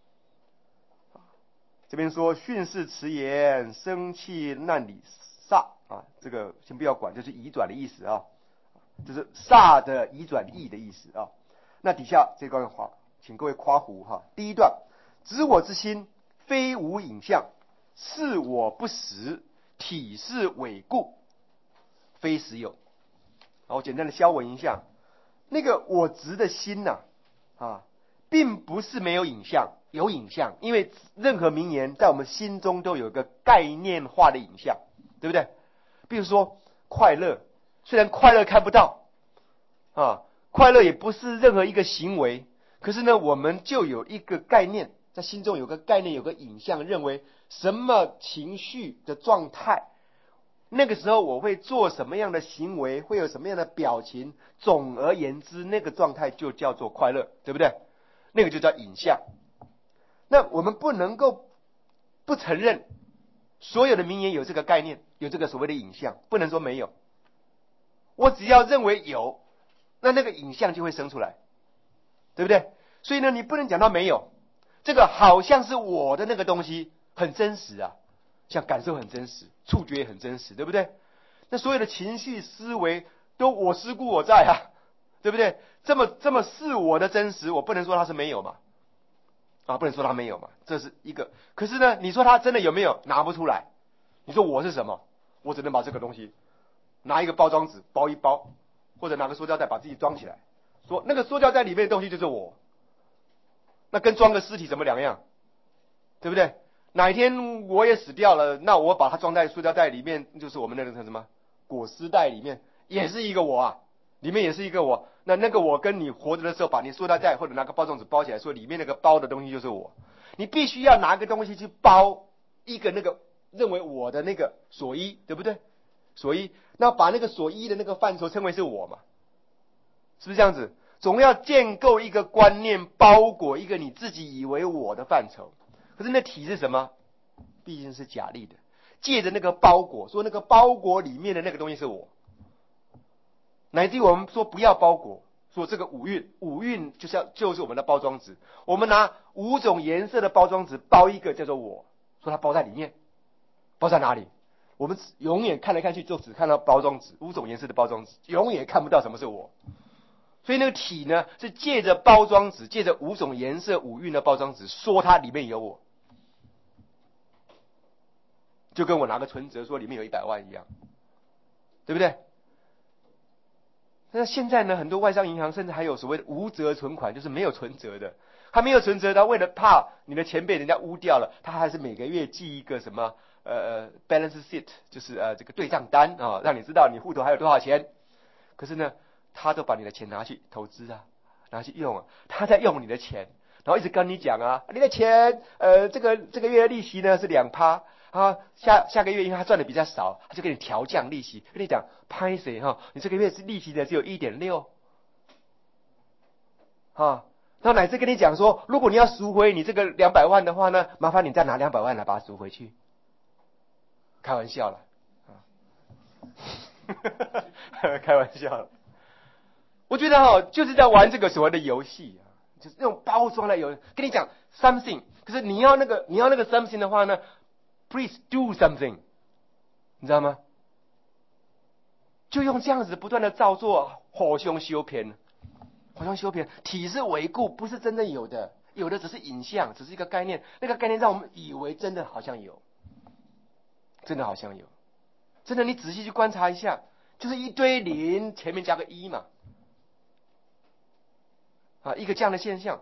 这边说训示迟延，生气难理煞啊，这个先不要管，就是移转的意思啊，就是煞的移转义的意思啊。那底下这段话，请各位夸胡哈。第一段，执我之心，非无影像，是我不实，体是伪故，非实有。好，我简单的消文一下，那个我执的心呐，并不是没有影像，有影像，因为任何名言在我们心中都有一个概念化的影像，对不对？比如说快乐，虽然快乐看不到快乐也不是任何一个行为，可是呢，我们就有一个概念，在心中有个概念，有个影像，认为什么情绪的状态，那个时候我会做什么样的行为，会有什么样的表情，总而言之，那个状态就叫做快乐，对不对？那个就叫影像。那我们不能够不承认所有的名言有这个概念，有这个所谓的影像，不能说没有。我只要认为有，那个影像就会生出来，对不对？所以呢，你不能讲到没有，这个好像是我的那个东西很真实啊，像感受很真实，触觉也很真实，对不对？那所有的情绪思维都我思故我在啊，对不对？这么是我的真实，我不能说它是没有嘛，不能说它没有嘛，这是一个。可是呢，你说它真的有没有，拿不出来。你说我是什么？我只能把这个东西拿一个包装纸包一包，或者拿个塑胶袋把自己装起来，说那个塑胶袋里面的东西就是我，那跟装个尸体什么两样？对不对？哪一天我也死掉了，那我把它装在塑胶袋里面，就是我们那个什么裹尸袋里面，也是一个我啊，里面也是一个我。那个我跟你活着的时候，把你塑料袋或者拿个包装纸包起来，说里面那个包的东西就是我。你必须要拿个东西去包一个那个认为我的那个所依，对不对？所依，那把那个所依的那个范畴称为是我嘛？是不是这样子？总要建构一个观念，包裹一个你自己以为我的范畴。可是那体是什么？毕竟是假立的，借着那个包裹，说那个包裹里面的那个东西是我。乃至于我们说不要包裹，说这个五蕴就是我们的包装纸，我们拿5种颜色的包装纸包一个叫做我，说它包在里面，包在哪里？我们永远看来看去就只看到包装纸，5种颜色的包装纸，永远看不到什么是我。所以那个体呢，是借着包装纸，借着5种颜色5蕴的包装纸，说它里面有我，就跟我拿个存折说里面有100万一样，对不对？那现在呢，很多外商银行甚至还有所谓的无折存款，就是没有存折的。他没有存折，他为了怕你的钱被人家污掉了，他还是每个月寄一个什么balance sheet， 就是这个对账单啊，让你知道你户头还有多少钱。可是呢，他都把你的钱拿去投资啊，拿去用啊，他在用你的钱，然后一直跟你讲啊，你的钱这个月的利息呢是2%。下个月因为他赚的比较少，他就给你调降利息，跟你讲拍谁你这个月是利息的只有 1.6%， 然后乃至跟你讲说，如果你要赎回你这个200万的话呢，麻烦你再拿200万来把它赎回去。开玩笑了开玩笑了。我觉得就是在玩这个所谓的游戏就是那种包装的游戏，跟你讲 something， 可是你要那个 something 的话呢，Please do something， 你知道吗？就用这样子不断的造作，互相修偏，体是为故，不是真正有的，有的只是影像，只是一个概念。那个概念让我们以为真的好像有，真的好像有，真的你仔细去观察一下，就是一堆0前面加个1嘛，一个这样的现象。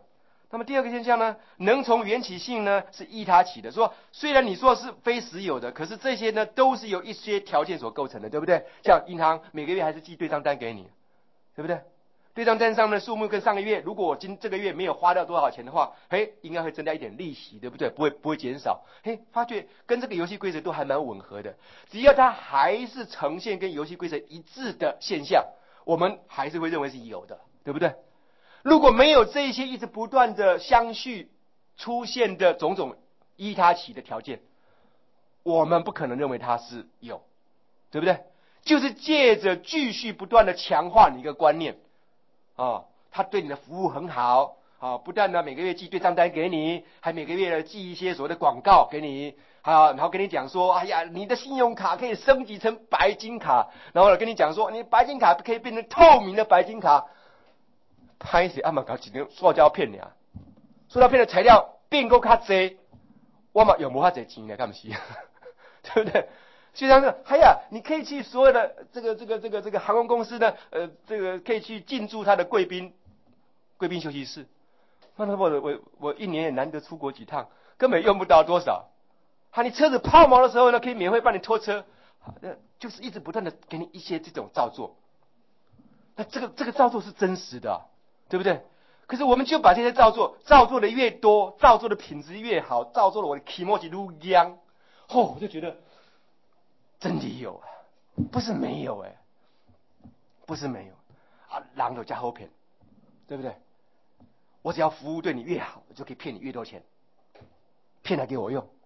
那么第二个现象呢，能从缘起性呢是依他起的，说虽然你说是非实有的，可是这些呢都是由一些条件所构成的，对不对？像银行每个月还是寄对账单给你，对不对？对账单上的数目跟上个月，如果我这个月没有花掉多少钱的话，应该会增加一点利息，对不对？不会减少。发觉跟这个游戏规则都还蛮吻合的。只要它还是呈现跟游戏规则一致的现象，我们还是会认为是有的，对不对？如果没有这些一直不断的相续出现的种种依他起的条件，我们不可能认为它是有，对不对？就是借着继续不断的强化你一个观念他对你的服务很好不但呢每个月寄对账单给你，还每个月寄一些所谓的广告给你然后跟你讲说，哎呀，你的信用卡可以升级成白金卡，然后跟你讲说，你白金卡可以变成透明的白金卡。拍死嘛搞几张塑胶片呢？塑胶片的材料变够较济，我嘛用无遐济钱呢，干不是？对不对？就像是，你可以去所有的这个航空公司呢，这个可以去进驻他的贵宾休息室。那我一年也难得出国几趟，根本用不到多少。你车子抛锚的时候呢，可以免费帮你拖车，就是一直不断的给你一些这种造作。那这个造作是真实的。对不对？可是我们就把这些造作的越多，造作的品质越好，造作的我的期末越央，我就觉得真的有不是没有不是没有人有加好骗，对不对？我只要服务对你越好，我就可以骗你越多钱，骗来给我用，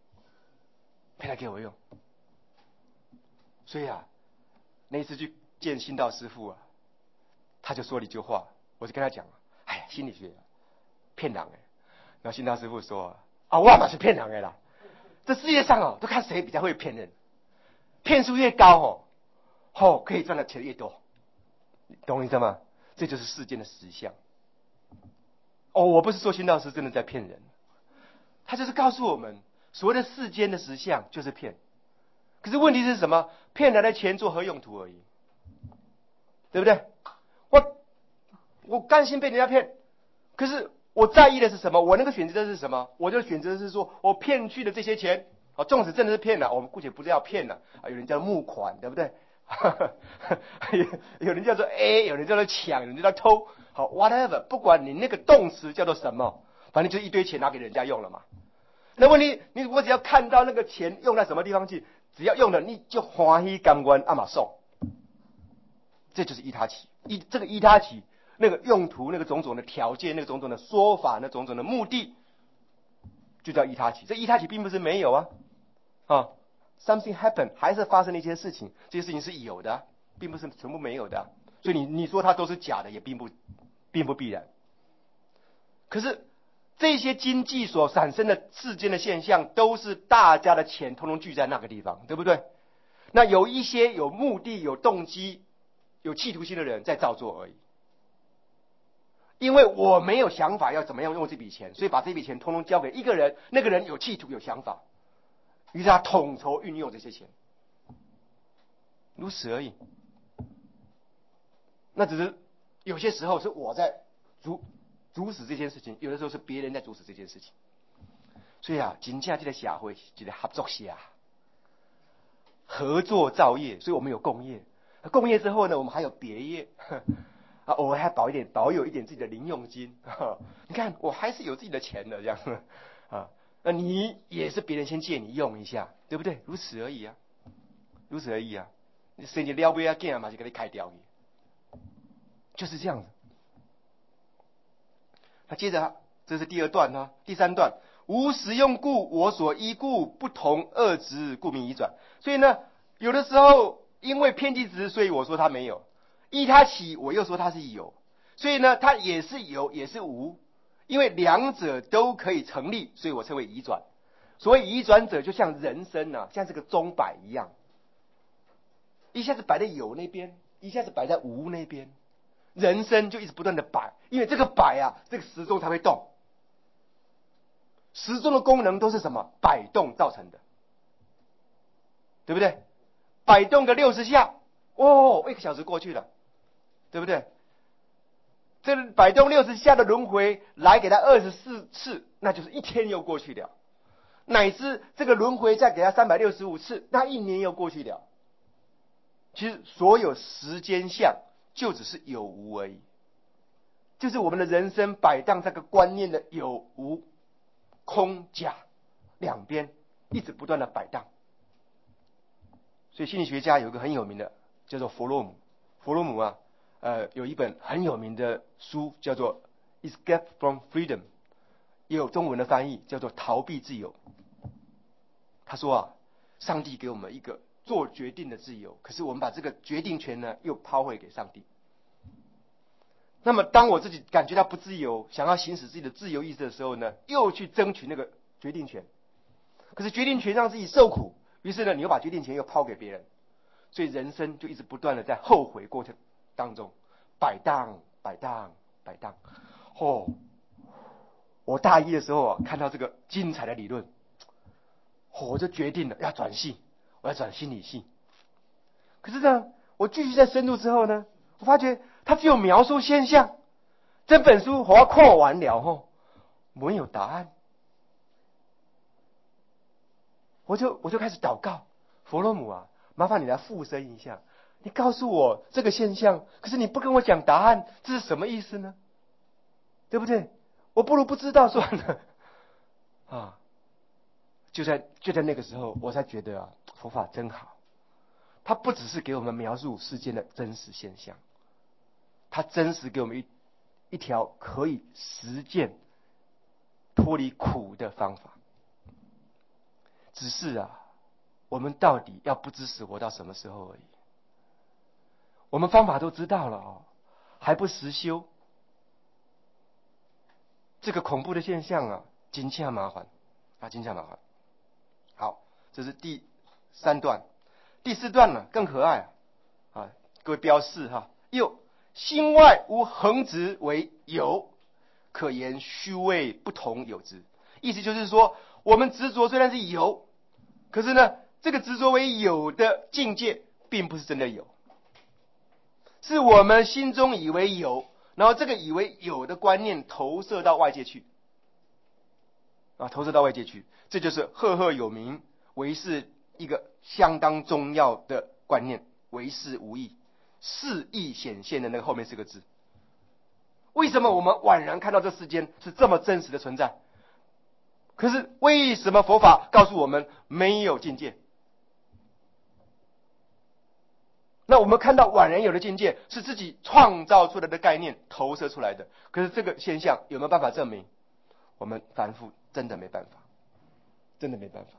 所以那一次去见新道师傅他就说了一句话。我就跟他讲，心理学骗人然后新道师傅说，我嘛是骗人的啦。这世界上都看谁比较会骗人，骗术越高可以赚的钱越多，懂我意思吗？这就是世间的实相。我不是说新道师真的在骗人，他就是告诉我们，所谓的世间的实相就是骗。可是问题是什么？骗来的钱做何用途而已，对不对？我甘心被人家骗，可是我在意的是什么？我那个选择是什么？我就选择是说，我骗去的这些钱纵使真的是骗了，我们姑且不是要骗了有人叫募款，对不对？有人叫做 A， 有人叫做抢，有人叫做偷，whatever， 不管你那个动词叫做什么，反正就一堆钱拿给人家用了嘛。那问题，我只要看到那个钱用在什么地方去，只要用了，你就欢喜甘愿马送，这就是依他起。这个依他起。那个用途，那个种种的条件，那个种种的说法，那种种的目的，就叫依他起。这依他起并不是没有something happen， 还是发生了一些事情，这些事情是有的，并不是全部没有的。所以你说它都是假的，也并不必然。可是这些经济所产生的世间的现象，都是大家的钱通通聚在那个地方，对不对？那有一些有目的、有动机、有企图心的人在造作而已。因为我没有想法要怎么样用这笔钱，所以把这笔钱通通交给一个人，那个人有企图有想法，于是他统筹运用这些钱，如此而已。那只是有些时候是我在主使这件事情，有的时候是别人在主使这件事情。所以真正这个社会是一个合作社，合作造业，所以我们有共业。共业之后呢，我们还有别业。偶尔还保有一点自己的零用金你看我还是有自己的钱的这样那你也是别人先借你用一下，对不对？如此而已你生日了不要紧嘛，就给你开掉就是这样子。那接着这是第二段第三段，无实用故，我所依故不同二执，故名移转。所以呢，有的时候因为偏激执，所以我说他没有。依他起，我又说它是有，所以呢，它也是有，也是无，因为两者都可以成立，所以我称为移转。所谓移转者，就像人生像这个钟摆一样，一下子摆在有那边，一下子摆在无那边，人生就一直不断的摆，因为这个摆这个时钟才会动。时钟的功能都是什么？摆动造成的，对不对？摆动个60下，1个小时过去了。对不对？ 这摆动60下的轮回来给他24次，那就是1天又过去了。乃至这个轮回再给他365次，那1年又过去了。其实所有时间相就只是有无而已，就是我们的人生摆荡这个观念的有无、空假两边一直不断的摆荡。所以心理学家有一个很有名的叫做弗洛姆，弗洛姆啊，有一本很有名的书叫做《Escape from Freedom》，也有中文的翻译叫做《逃避自由》。他说啊，上帝给我们一个做决定的自由，可是我们把这个决定权呢又抛回给上帝。那么当我自己感觉到不自由，想要行使自己的自由意志的时候呢，又去争取那个决定权，可是决定权让自己受苦，于是呢你又把决定权又抛给别人，所以人生就一直不断的在后悔过程当中摆荡。我大一的时候啊，看到这个精彩的理论，我就决定了要转系，我要转心理系。可是呢，我继续在深入之后呢，我发觉它只有描述现象，这本书我要看完了后，没有答案。我就开始祷告，弗洛姆啊，麻烦你来附身一下，你告诉我这个现象，可是你不跟我讲答案，这是什么意思呢？对不对？我不如不知道算了啊！就在那个时候，我才觉得啊，佛法真好。它不只是给我们描述世间的真实现象，它真实给我们一条可以实践脱离苦的方法。只是啊，我们到底要不知死活到什么时候而已？我们方法都知道了哦，还不实修，这个恐怖的现象啊，真正麻烦啊，真正麻烦。好，这是第3段。第4段呢更可爱啊，各位标示哈。又心外无恒执为有，可言虚位不同有之。意思就是说，我们执着虽然是有，可是呢，这个执着为有的境界，并不是真的有，是我们心中以为有，然后这个以为有的观念投射到外界去，投射到外界去，这就是赫赫有名，唯是一个相当重要的观念，唯是无义，是义显现的那个后面4个字。为什么我们宛然看到这世间是这么真实的存在？可是为什么佛法告诉我们没有境界？那我们看到宛然有的境界是自己创造出来的概念投射出来的，可是这个现象有没有办法证明？我们凡夫真的没办法，真的没办法。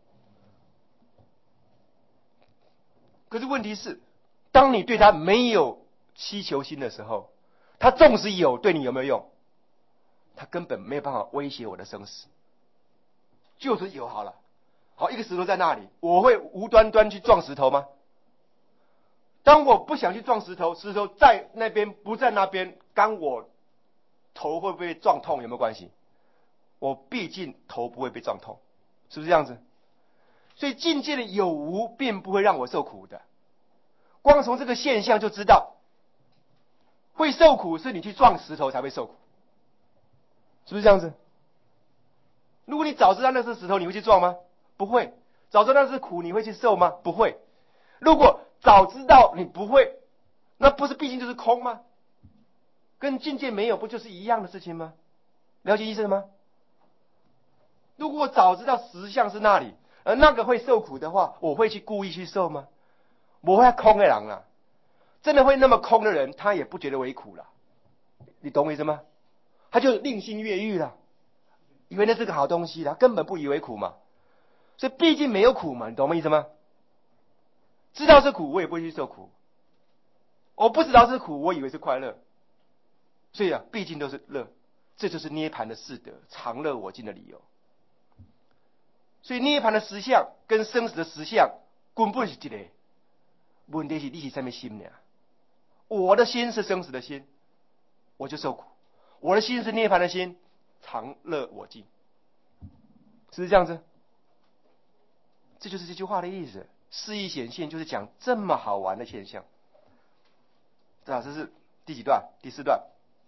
可是问题是，当你对他没有希求心的时候，他纵使有，对你有没有用？他根本没有办法威胁我的生死。就是有好了，好，一个石头在那里，我会无端端去撞石头吗？当我不想去撞石头，石头在那边不在那边，干我头会不会撞痛有没有关系？我毕竟头不会被撞痛，是不是这样子？所以境界的有无并不会让我受苦的。光从这个现象就知道，会受苦是你去撞石头才会受苦，是不是这样子？如果你早知道那是石头，你会去撞吗？不会。早知道那是苦，你会去受吗？不会。如果早知道你不会，那不是毕竟就是空吗？跟境界没有不就是一样的事情吗？了解意思吗？如果我早知道实相是那里，而那个会受苦的话，我会去故意去受吗？我会空的人啦，真的会那么空的人，他也不觉得为苦了。你懂我意思吗？他就令心越狱了，以为那是个好东西啦，根本不以为苦嘛。所以毕竟没有苦嘛，你懂我意思吗？知道是苦，我也不会去受苦。我不知道是苦，我以为是快乐。所以啊，毕竟都是乐，这就是涅槃的四德，常乐我净的理由。所以涅槃的实相跟生死的实相根本是一个，问题是你是什么心呢？我的心是生死的心，我就受苦；我的心是涅槃的心，常乐我净，是不是这样子？这就是这句话的意思。示意显现就是讲这么好玩的现象。这是第几段？第4段。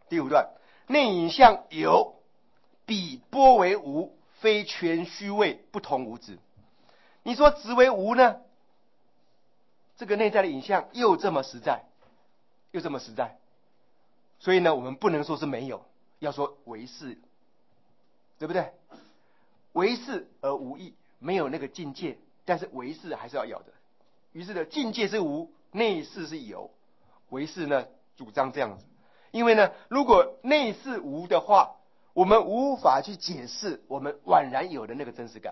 第5段，内影像有，彼波为无，非全虚位，不同无质。你说质为无呢？这个内在的影像又这么实在，又这么实在，所以呢，我们不能说是没有，要说为是，对不对？为是而无益，没有那个境界，但是为是还是要有的。于是呢，境界是无，内是是有，为是呢主张这样子。因为呢，如果内是无的话，我们无法去解释我们宛然有的那个真实感，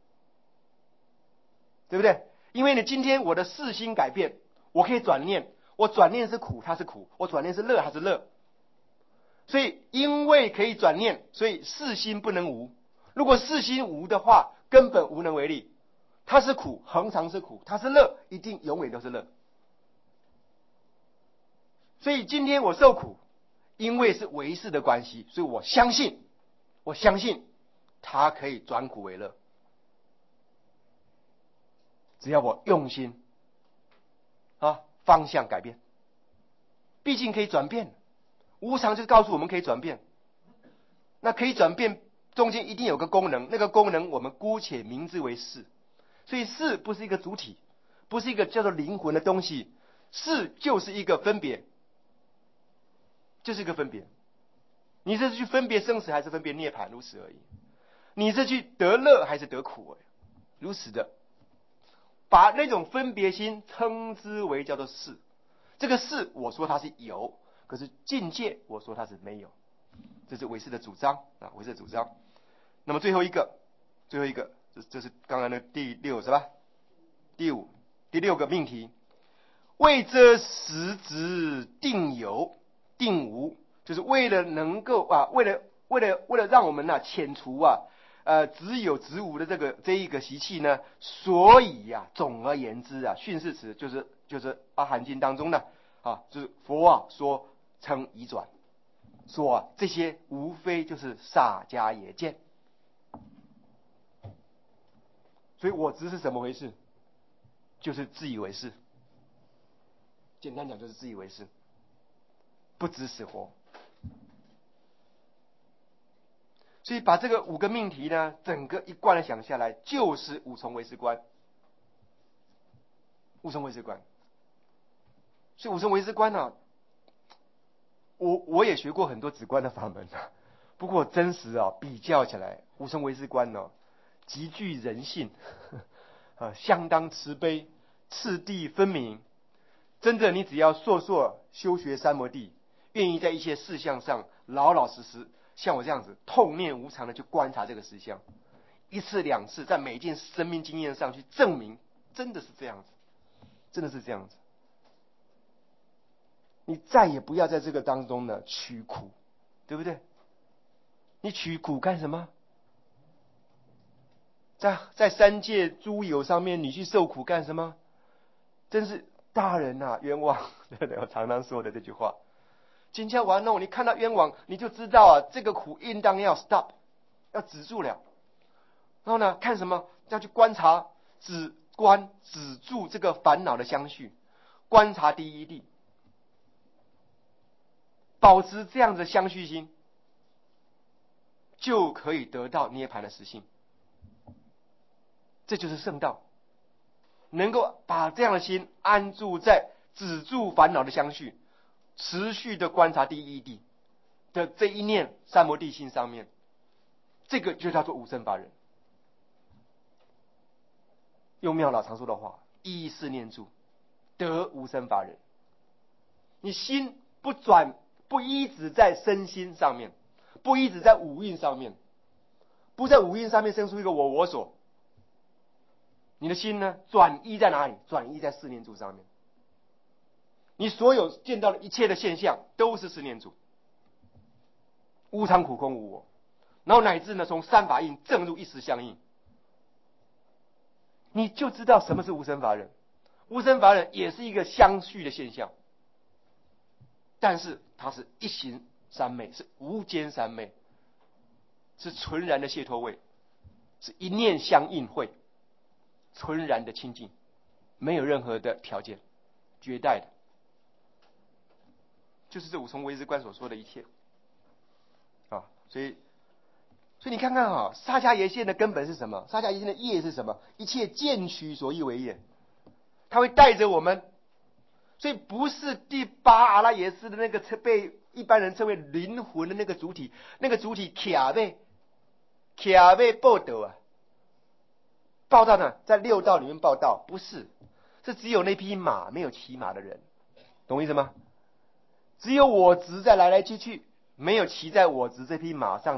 对不对？因为呢，今天我的视心改变，我可以转念，我转念是苦，它是苦；我转念是乐，它是乐。所以因为可以转念，所以视心不能无。如果视心无的话，根本无能为力。它是苦，恒常是苦；它是乐，一定永远都是乐。所以今天我受苦，因为是唯识的关系，所以我相信它可以转苦为乐。只要我用心方向改变，毕竟可以转变。无常就是告诉我们可以转变，那可以转变中间一定有个功能，那个功能我们姑且名之为识。所以识不是一个主体，不是一个叫做灵魂的东西，识就是一个分别，就是一个分别。你是去分别生死还是分别涅槃，如此而已。你是去得乐还是得苦，如此的。把那种分别心称之为叫做识。这个识我说它是有，可是境界我说它是没有。这是唯识的主张啊，唯识的主张。那么最后一个，这是刚刚的第6是吧？第6个命题，为遮实质定有定无，就是为了能够为了让我们遣除只有执无的这一个习气呢，所以总而言之训示词就是阿含经当中呢就是佛说称移转，说这些无非就是萨迦耶见。所以我执是什么回事？就是自以为是，简单讲就是自以为是，不知死活。所以把这个5个命题呢，整个一贯的想下来，就是五重唯识观。五重唯识观。所以五重唯识观我也学过很多止观的法门不过真实比较起来，五重唯识观极具人性相当慈悲，次第分明。真的，你只要硕修学三摩地，愿意在一些事项上老老实实，像我这样子痛念无常的去观察这个实相，1次2次，在每一件生命经验上去证明，真的是这样子，真的是这样子。你再也不要在这个当中呢取苦，对不对？你取苦干什么？在三界诸有上面，你去受苦干什么？真是大人冤枉！我常常说的这句话。今天玩弄，你看到冤枉，你就知道这个苦应当要 stop， 要止住了。然后呢，看什么？要去观察、止住这个烦恼的相续，观察第一谛，保持这样的相续心，就可以得到涅槃的实性。这就是圣道，能够把这样的心安住在止住烦恼的相续，持续的观察第一谛的这一念三摩地心上面，这个就叫做无生法忍。用妙老常说的话，依四念住得无生法忍。你心不依止在身心上面，不依止在五蕴上面，不在五蕴上面生出一个我所，你的心呢转依在哪里？转依在四念住上面。你所有见到的一切的现象都是四念住，无常苦空无我，然后乃至呢从三法印正入一时相应，你就知道什么是无生法忍。无生法忍也是一个相续的现象，但是它是一行三昧，是无间三昧，是纯然的解脱位，是一念相应会，纯然的清净，没有任何的条件，绝代的，就是这五重唯识观所说的一切。 所以你看看哈，撒迦耶线的根本是什么？撒迦耶线的业是什么？一切渐趋所以为也。他会带着我们，所以不是第八阿拉耶斯的那个被一般人称为灵魂的那个主体，那个主体卡被报道啊，报道呢，在六道里面报道，不是，是只有那匹马，没有骑马的人，懂我意思吗？只有我执在来来去去，没有骑在我执这匹马上